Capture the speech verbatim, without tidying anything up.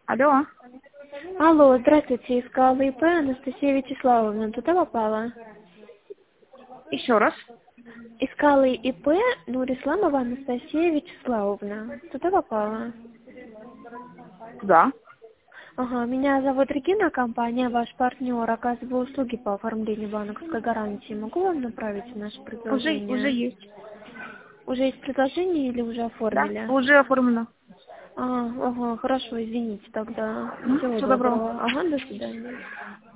Алло. Алло, здравствуйте, искала ИП Анастасия Вячеславовна. Туда попала? Еще раз. Искала ИП Нурисламова Анастасия Вячеславовна. Туда попала? Да. Ага, меня зовут Регина, компания ваш партнер, оказываю услуги по оформлению банковской гарантии. Могу вам направить наше Уже, уже предложение? есть. Уже есть предложение или уже Да, оформили? уже оформлено. А, ага, хорошо, извините тогда. М, Всего Всего доброго. доброго. Ага, до свидания.